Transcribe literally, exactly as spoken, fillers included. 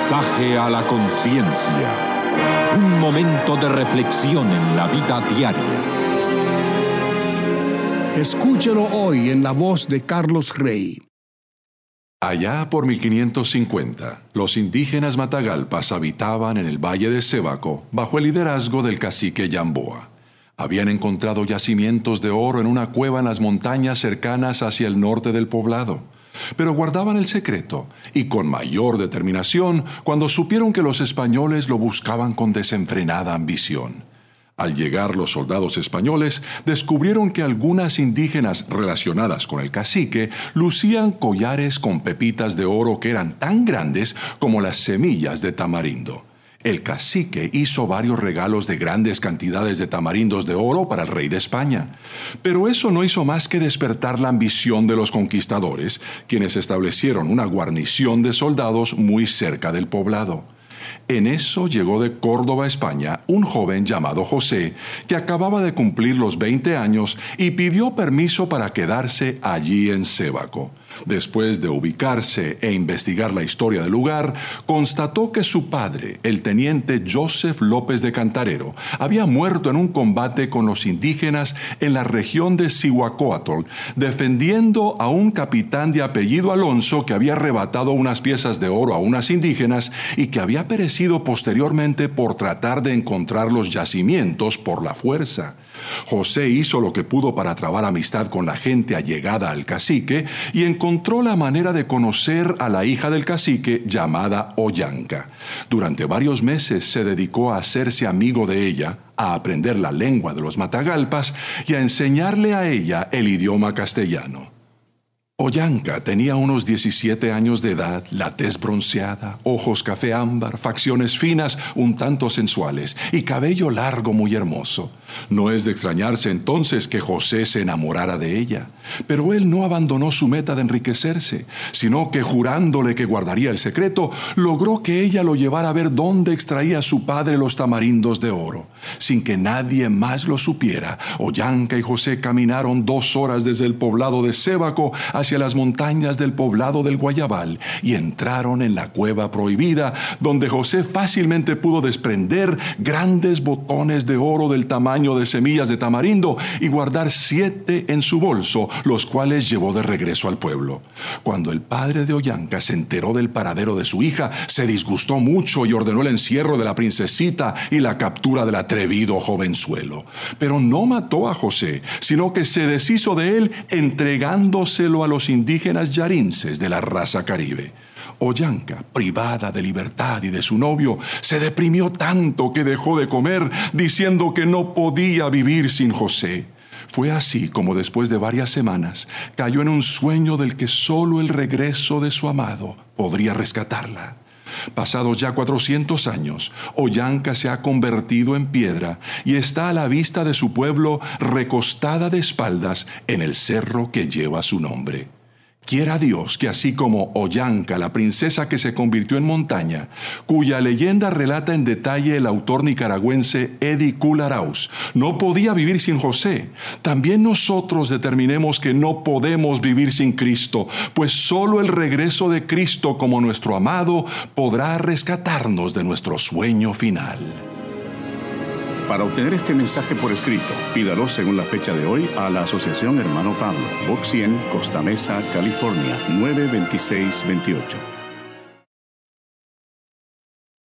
Mensaje a la conciencia. Un momento de reflexión en la vida diaria. Escúchelo hoy en la voz de Carlos Rey. Allá por mil quinientos cincuenta, los indígenas matagalpas habitaban en el valle de Sébaco bajo el liderazgo del cacique Yamboa. Habían encontrado yacimientos de oro en una cueva en las montañas cercanas hacia el norte del poblado. Pero guardaban el secreto, y con mayor determinación cuando supieron que los españoles lo buscaban con desenfrenada ambición. Al llegar los soldados españoles, descubrieron que algunas indígenas relacionadas con el cacique lucían collares con pepitas de oro que eran tan grandes como las semillas de tamarindo. El cacique hizo varios regalos de grandes cantidades de tamarindos de oro para el rey de España. Pero eso no hizo más que despertar la ambición de los conquistadores, quienes establecieron una guarnición de soldados muy cerca del poblado. En eso llegó de Córdoba, España, un joven llamado José, que acababa de cumplir los veinte años y pidió permiso para quedarse allí en Sébaco. Después de ubicarse e investigar la historia del lugar, constató que su padre, el teniente Joseph López de Cantarero, había muerto en un combate con los indígenas en la región de Cihuacóatl, defendiendo a un capitán de apellido Alonso que había arrebatado unas piezas de oro a unas indígenas y que había perecido posteriormente por tratar de encontrar los yacimientos por la fuerza. José hizo lo que pudo para trabar amistad con la gente allegada al cacique y encontró la manera de conocer a la hija del cacique llamada Oyanca. Durante varios meses se dedicó a hacerse amigo de ella, a aprender la lengua de los matagalpas y a enseñarle a ella el idioma castellano. Oyanca tenía unos diecisiete años de edad, la tez bronceada, ojos café ámbar, facciones finas, un tanto sensuales y cabello largo muy hermoso. No es de extrañarse entonces que José se enamorara de ella, pero él no abandonó su meta de enriquecerse, sino que jurándole que guardaría el secreto, logró que ella lo llevara a ver dónde extraía su padre los tamarindos de oro. Sin que nadie más lo supiera, Oyanca y José caminaron dos horas desde el poblado de Sébaco hacia las montañas del poblado del Guayabal y entraron en la cueva prohibida, donde José fácilmente pudo desprender grandes botones de oro del tamaño de semillas de tamarindo y guardar siete en su bolso, los cuales llevó de regreso al pueblo. Cuando el padre de Oyanca se enteró del paradero de su hija, se disgustó mucho y ordenó el encierro de la princesita y la captura del atrevido jovenzuelo. Pero no mató a José, sino que se deshizo de él entregándoselo a los indígenas yarinces de la raza caribe. Oyanca, privada de libertad y de su novio, se deprimió tanto que dejó de comer, diciendo que no podía vivir sin José. Fue así como después de varias semanas cayó en un sueño del que solo el regreso de su amado podría rescatarla. Pasados ya cuatrocientos años, Oyanca se ha convertido en piedra y está a la vista de su pueblo recostada de espaldas en el cerro que lleva su nombre. Quiera Dios que así como Oyanca, la princesa que se convirtió en montaña, cuya leyenda relata en detalle el autor nicaragüense Eddie Kool Arauz, no podía vivir sin José, también nosotros determinemos que no podemos vivir sin Cristo, pues solo el regreso de Cristo como nuestro amado podrá rescatarnos de nuestro sueño final. Para obtener este mensaje por escrito, pídalo según la fecha de hoy a la Asociación Hermano Pablo, Box cien, Costa Mesa, California, nueve dos seis dos ocho.